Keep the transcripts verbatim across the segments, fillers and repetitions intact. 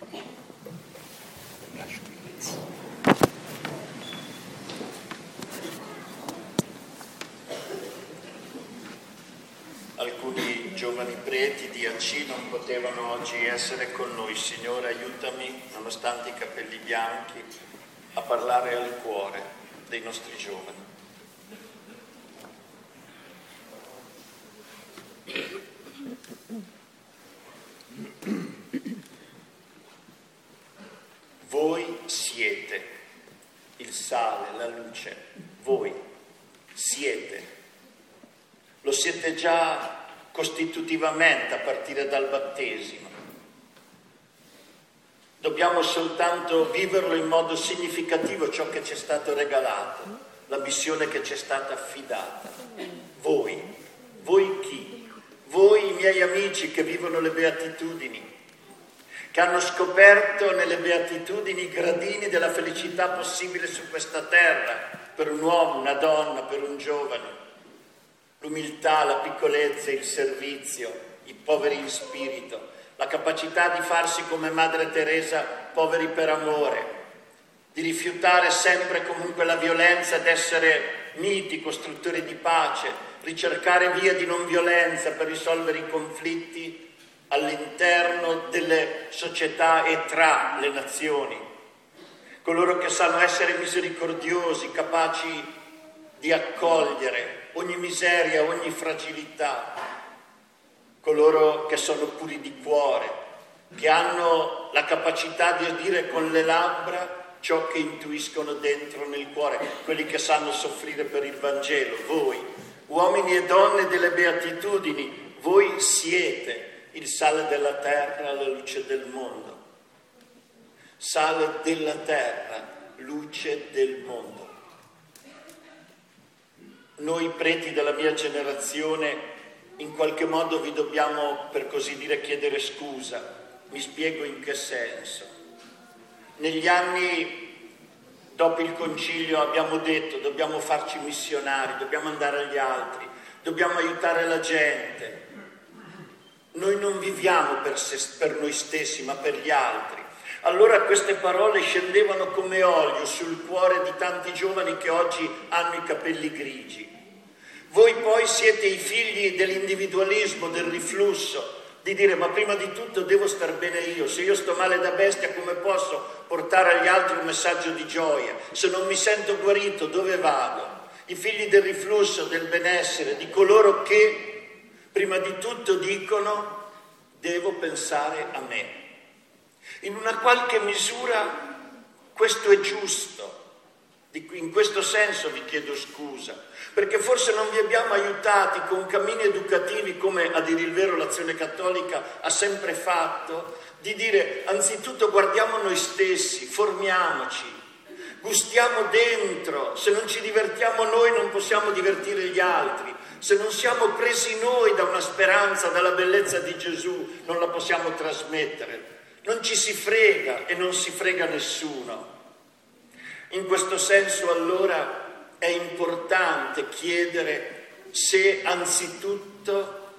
Alcuni giovani preti di A C non potevano oggi essere con noi. Signore, aiutami, nonostante i capelli bianchi, a parlare al cuore dei nostri giovani. Voi siete il sale, la luce, voi siete. Lo siete già costitutivamente a partire dal battesimo. Dobbiamo soltanto viverlo in modo significativo, ciò che ci è stato regalato, la missione che ci è stata affidata. Voi, voi chi? Voi i miei amici che vivono le beatitudini, che hanno scoperto nelle beatitudini i gradini della felicità possibile su questa terra, per un uomo, una donna, per un giovane. L'umiltà, la piccolezza, il servizio, i poveri in spirito, la capacità di farsi come Madre Teresa, poveri per amore, di rifiutare sempre e comunque la violenza ed essere miti, costruttori di pace, ricercare vie di non violenza per risolvere i conflitti all'interno delle società e tra le nazioni. Coloro che sanno essere misericordiosi, capaci di accogliere ogni miseria, ogni fragilità, coloro che sono puri di cuore, che hanno la capacità di dire con le labbra ciò che intuiscono dentro nel cuore, quelli che sanno soffrire per il Vangelo. Voi, uomini e donne delle beatitudini, voi siete il sale della terra, la luce del mondo. Sale della terra, luce del mondo. Noi preti della mia generazione in qualche modo vi dobbiamo, per così dire, chiedere scusa. Mi spiego in che senso. Negli anni dopo il concilio abbiamo detto dobbiamo farci missionari, dobbiamo andare agli altri, dobbiamo aiutare la gente. Noi non viviamo per, se, per noi stessi, ma per gli altri. Allora queste parole scendevano come olio sul cuore di tanti giovani che oggi hanno i capelli grigi. Voi poi siete i figli dell'individualismo, del riflusso, di dire ma prima di tutto devo star bene io, se io sto male da bestia come posso portare agli altri un messaggio di gioia? Se non mi sento guarito dove vado? I figli del riflusso, del benessere, di coloro che prima di tutto dicono devo pensare a me. In una qualche misura questo è giusto, in questo senso vi chiedo scusa, perché forse non vi abbiamo aiutati con cammini educativi come, a dire il vero, l'Azione Cattolica ha sempre fatto, di dire anzitutto guardiamo noi stessi, formiamoci, gustiamo dentro, se non ci divertiamo noi non possiamo divertire gli altri, se non siamo presi noi da una speranza, dalla bellezza di Gesù non la possiamo trasmettere. Non ci si frega e non si frega nessuno. In questo senso allora è importante chiedere se anzitutto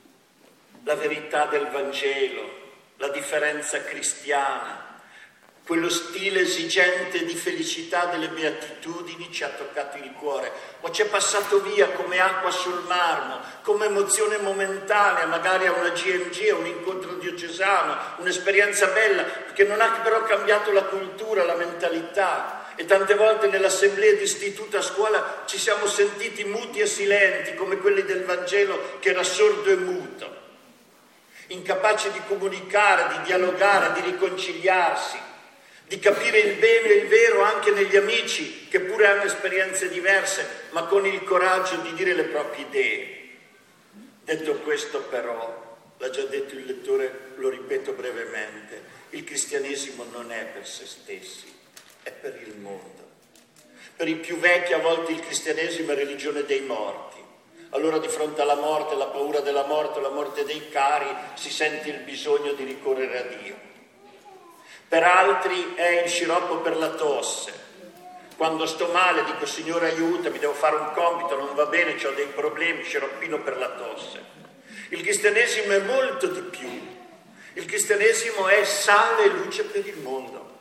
la verità del Vangelo, la differenza cristiana, quello stile esigente di felicità delle beatitudini ci ha toccato il cuore o ci è passato via come acqua sul marmo, come emozione momentanea, magari a una G M G, a un incontro diocesano, un'esperienza bella che non ha però cambiato la cultura, la mentalità. E tante volte nell'assemblea di istituto a scuola ci siamo sentiti muti e silenti come quelli del Vangelo che era sordo e muto, incapaci di comunicare, di dialogare, di riconciliarsi, di capire il bene e il vero anche negli amici che pure hanno esperienze diverse, ma con il coraggio di dire le proprie idee. Detto questo però, l'ha già detto il lettore, lo ripeto brevemente, il cristianesimo non è per se stessi, è per il mondo. Per i più vecchi a volte il cristianesimo è religione dei morti. Allora di fronte alla morte, la paura della morte, la morte dei cari, si sente il bisogno di ricorrere a Dio. Per altri è il sciroppo per la tosse. Quando sto male dico Signore aiutami, devo fare un compito, non va bene, ho dei problemi, sciroppino per la tosse. Il cristianesimo è molto di più. Il cristianesimo è sale e luce per il mondo.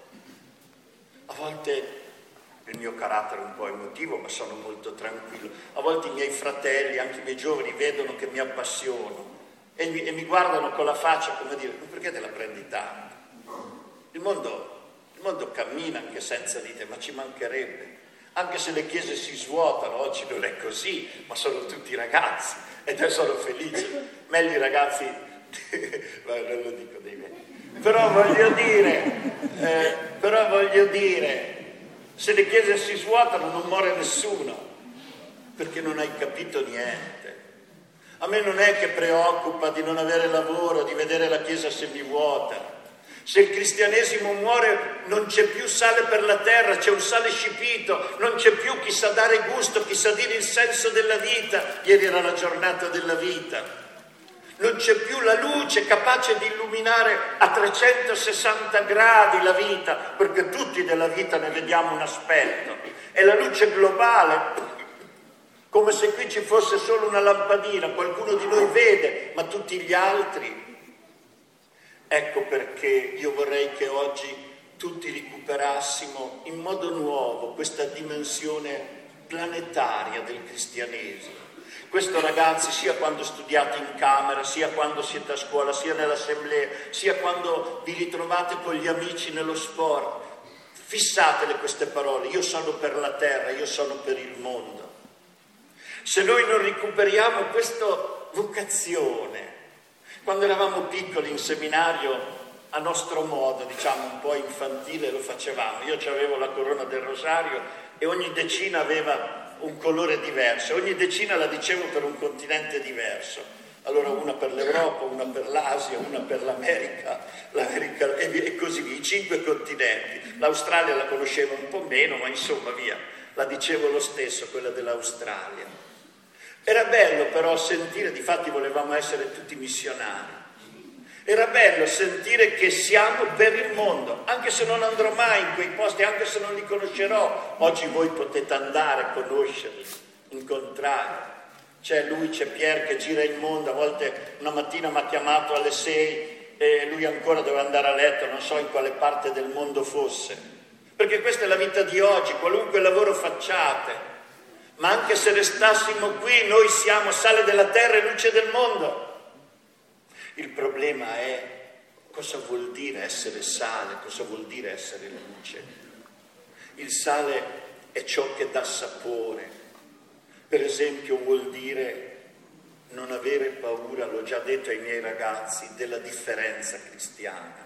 A volte il mio carattere è un po' emotivo, ma sono molto tranquillo. A volte i miei fratelli, anche i miei giovani, vedono che mi appassiono e mi, e mi guardano con la faccia come dire: ma perché te la prendi tanto? Il mondo, il mondo cammina anche senza di te, ma ci mancherebbe. Anche se le chiese si svuotano, oggi non è così, ma sono tutti ragazzi ed io sono felice. Meglio i ragazzi, ma non lo dico dei miei. Però voglio dire, eh, però voglio dire, se le chiese si svuotano non muore nessuno, perché non hai capito niente. A me non è che preoccupa di non avere lavoro, di vedere la chiesa semivuota. Se il cristianesimo muore non c'è più sale per la terra, c'è un sale scipito, non c'è più chi sa dare gusto, chi sa dire il senso della vita. Ieri era la giornata della vita. Non c'è più la luce capace di illuminare a trecentosessanta gradi la vita, perché tutti della vita ne vediamo un aspetto. È la luce globale, come se qui ci fosse solo una lampadina, qualcuno di noi vede, ma tutti gli altri. Ecco perché io vorrei che oggi tutti recuperassimo in modo nuovo questa dimensione planetaria del cristianesimo. Questo, ragazzi, sia quando studiate in camera, sia quando siete a scuola, sia nell'assemblea, sia quando vi ritrovate con gli amici nello sport, fissatele queste parole: io sono per la terra, io sono per il mondo. Se noi non recuperiamo questa vocazione, quando eravamo piccoli in seminario, a nostro modo, diciamo un po' infantile, lo facevamo. Io avevo la corona del rosario e ogni decina aveva un colore diverso, ogni decina la dicevo per un continente diverso. Allora una per l'Europa, una per l'Asia, una per l'America, l'America e così via, i cinque continenti. L'Australia la conoscevo un po' meno, ma insomma via, la dicevo lo stesso, quella dell'Australia. Era bello però sentire, difatti volevamo essere tutti missionari, era bello sentire che siamo per il mondo, anche se non andrò mai in quei posti, anche se non li conoscerò. Oggi voi potete andare a conoscerli, incontrare. C'è lui, c'è Pier che gira il mondo. A volte una mattina mi ha chiamato alle sei e lui ancora doveva andare a letto, non so in quale parte del mondo fosse, perché questa è la vita di oggi, qualunque lavoro facciate. Ma anche se restassimo qui, noi siamo sale della terra e luce del mondo. Il problema è cosa vuol dire essere sale, cosa vuol dire essere luce. Il sale è ciò che dà sapore. Per esempio vuol dire non avere paura, l'ho già detto ai miei ragazzi, della differenza cristiana.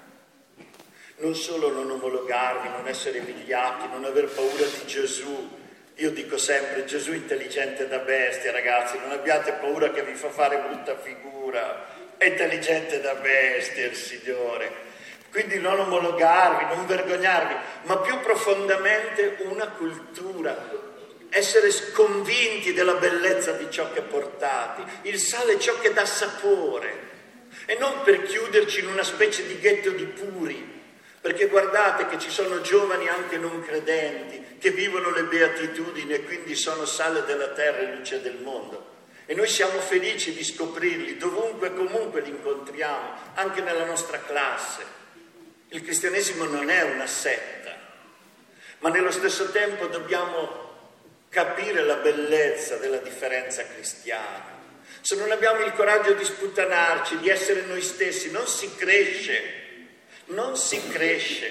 Non solo non omologarvi, non essere vigliacchi, non aver paura di Gesù. Io dico sempre: Gesù è intelligente da bestia, ragazzi, non abbiate paura che vi fa fare brutta figura, è intelligente da bestia il Signore. Quindi non omologarvi, non vergognarvi, ma più profondamente una cultura, essere convinti della bellezza di ciò che portate. Il sale è ciò che dà sapore, e non per chiuderci in una specie di ghetto di puri. Perché guardate che ci sono giovani anche non credenti che vivono le beatitudini e quindi sono sale della terra e luce del mondo. E noi siamo felici di scoprirli dovunque e comunque li incontriamo, anche nella nostra classe. Il cristianesimo non è una setta, ma nello stesso tempo dobbiamo capire la bellezza della differenza cristiana. Se non abbiamo il coraggio di sputtanarci, di essere noi stessi, non si cresce. Non si cresce.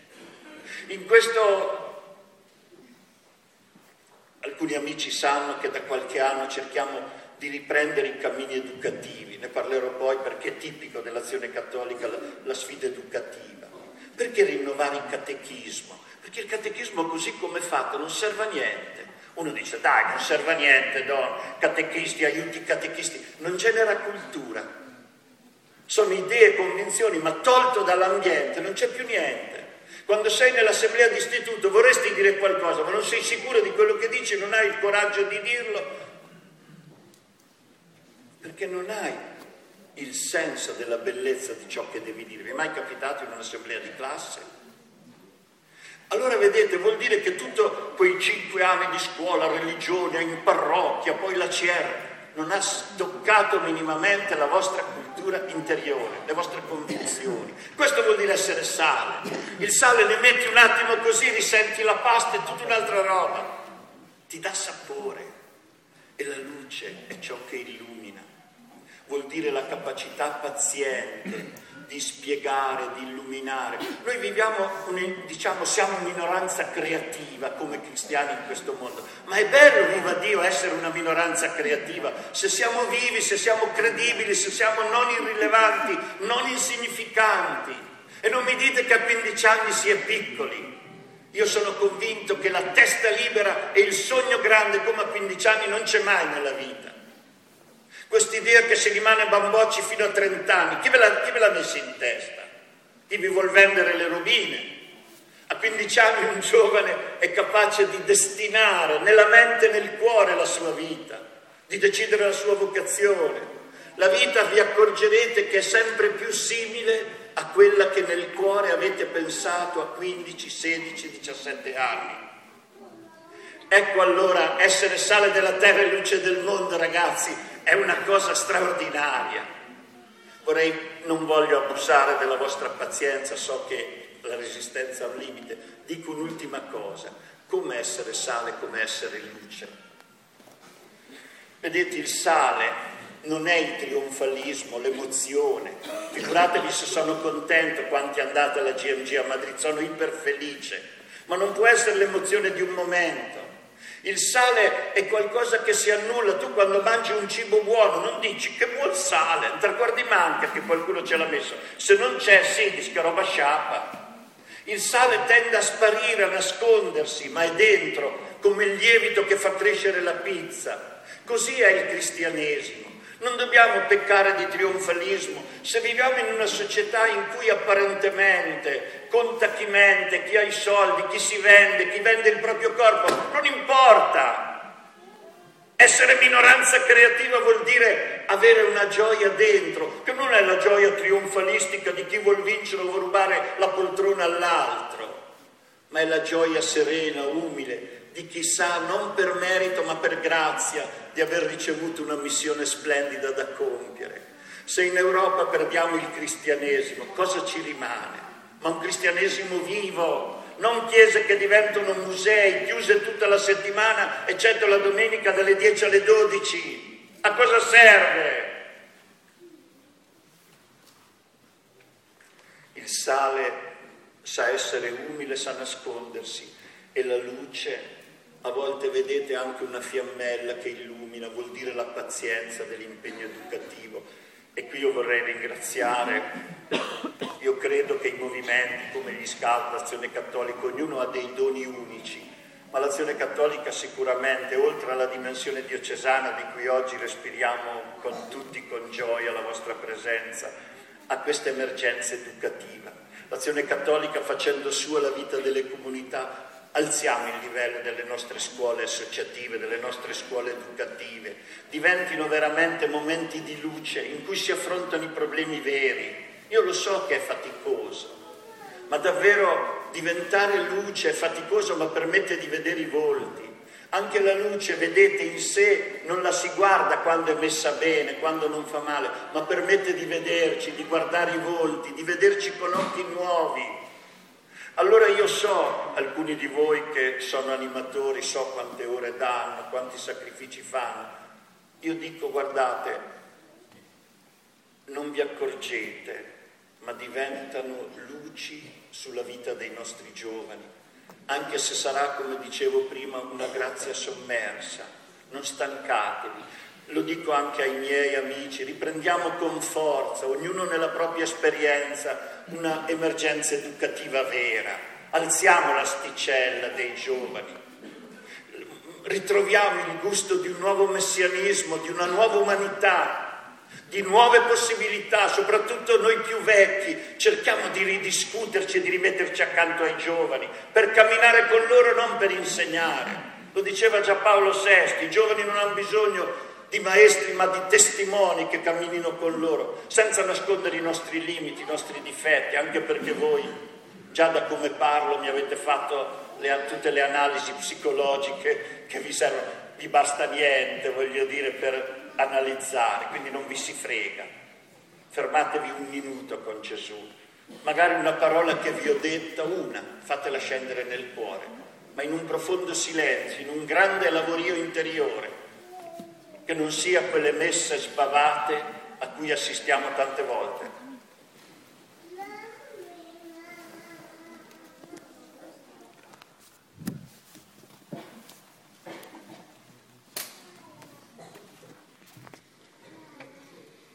In questo alcuni amici sanno che da qualche anno cerchiamo di riprendere i cammini educativi. Ne parlerò poi, perché è tipico dell'azione cattolica la, la sfida educativa. Perché rinnovare il catechismo? Perché il catechismo così come è fatto non serve a niente. Uno dice: dai, non serve a niente, no, catechisti, aiuti i catechisti. Non genera cultura. Sono idee e convinzioni, ma tolto dall'ambiente non c'è più niente. Quando sei nell'assemblea di istituto vorresti dire qualcosa, ma non sei sicuro di quello che dici, non hai il coraggio di dirlo, perché non hai il senso della bellezza di ciò che devi dire. Vi è mai capitato in un'assemblea di classe? Allora vedete, vuol dire che tutti quei cinque anni di scuola, religione, in parrocchia, poi la C R, non ha toccato minimamente la vostra cultura. cultura interiore, le vostre convinzioni. Questo vuol dire essere sale. Il sale ne metti un attimo così, risenti la pasta, è tutta un'altra roba. Ti dà sapore. E la luce è ciò che illumina. Vuol dire la capacità paziente di spiegare, di illuminare. Noi viviamo, diciamo, siamo minoranza creativa come cristiani in questo mondo, ma è bello, viva Dio, essere una minoranza creativa. Se siamo vivi, se siamo credibili, se siamo non irrilevanti, non insignificanti. E non mi dite che a quindici anni si è piccoli. Io sono convinto che la testa libera e il sogno grande come a quindici anni non c'è mai nella vita. Quest'idea che si rimane bambocci fino a trenta anni, chi ve, l'ha, chi ve l'ha messa in testa? Chi vi vuol vendere le robine? A quindici anni un giovane è capace di destinare nella mente e nel cuore la sua vita, di decidere la sua vocazione. La vita, vi accorgerete, che è sempre più simile a quella che nel cuore avete pensato a quindici, sedici, diciassette anni. Ecco allora, essere sale della terra e luce del mondo, ragazzi, è una cosa straordinaria. Vorrei, non voglio abusare della vostra pazienza, so che la resistenza ha un limite. Dico un'ultima cosa: come essere sale, come essere luce. Vedete, il sale non è il trionfalismo, l'emozione. Figuratevi se sono contento quanti andate alla G M G a Madrid, sono iperfelice, ma non può essere l'emozione di un momento. Il sale è qualcosa che si annulla. Tu quando mangi un cibo buono non dici che buon sale, non ti ricordi manca che qualcuno ce l'ha messo. Se non c'è, sì, dici che roba sciappa. Il sale tende a sparire, a nascondersi, ma è dentro, come il lievito che fa crescere la pizza. Così è il cristianesimo. Non dobbiamo peccare di trionfalismo. Se viviamo in una società in cui apparentemente conta chi mente, chi ha i soldi, chi si vende, chi vende il proprio corpo, non importa. Essere minoranza creativa vuol dire avere una gioia dentro, che non è la gioia trionfalistica di chi vuol vincere o vuol rubare la poltrona all'altro, ma è la gioia serena, umile, di chi sa, non per merito ma per grazia, di aver ricevuto una missione splendida da compiere. Se in Europa perdiamo il cristianesimo, cosa ci rimane? Ma un cristianesimo vivo, non chiese che diventano musei, chiuse tutta la settimana, eccetto la domenica dalle dieci alle dodici. A cosa serve? Il sale sa essere umile, sa nascondersi, e la luce, a volte vedete anche una fiammella che illumina, vuol dire la pazienza dell'impegno educativo. E qui io vorrei ringraziare, io credo che i movimenti come gli Scout, l'Azione Cattolica, ognuno ha dei doni unici, ma l'Azione Cattolica sicuramente, oltre alla dimensione diocesana di cui oggi respiriamo con tutti con gioia la vostra presenza, ha questa emergenza educativa. L'Azione Cattolica, facendo sua la vita delle comunità, alziamo il livello delle nostre scuole associative, delle nostre scuole educative, diventino veramente momenti di luce in cui si affrontano i problemi veri. Io lo so che è faticoso, ma davvero diventare luce è faticoso, ma permette di vedere i volti. Anche la luce, vedete, in sé non la si guarda quando è messa bene, quando non fa male, ma permette di vederci, di guardare i volti, di vederci con occhi nuovi. Allora io so, alcuni di voi che sono animatori, so quante ore danno, quanti sacrifici fanno. Io dico, guardate, non vi accorgete, ma diventano luci sulla vita dei nostri giovani, anche se sarà, come dicevo prima, una grazia sommersa. Non stancatevi. Lo dico anche ai miei amici, riprendiamo con forza, ognuno nella propria esperienza, una emergenza educativa vera. Alziamo l'asticella dei giovani, ritroviamo il gusto di un nuovo messianismo, di una nuova umanità, di nuove possibilità, soprattutto noi più vecchi. Cerchiamo di ridiscuterci e di rimetterci accanto ai giovani, per camminare con loro, non per insegnare. Lo diceva già Paolo sesto, i giovani non hanno bisogno di maestri ma di testimoni che camminino con loro, senza nascondere i nostri limiti, i nostri difetti, anche perché voi, già da come parlo, mi avete fatto le, tutte le analisi psicologiche che vi servono, vi basta niente, voglio dire, per analizzare, quindi non vi si frega. fermatevi un minuto con Gesù. Magari una parola che vi ho detta, una, fatela scendere nel cuore, ma in un profondo silenzio, in un grande lavorio interiore, che non sia quelle messe sbavate a cui assistiamo tante volte.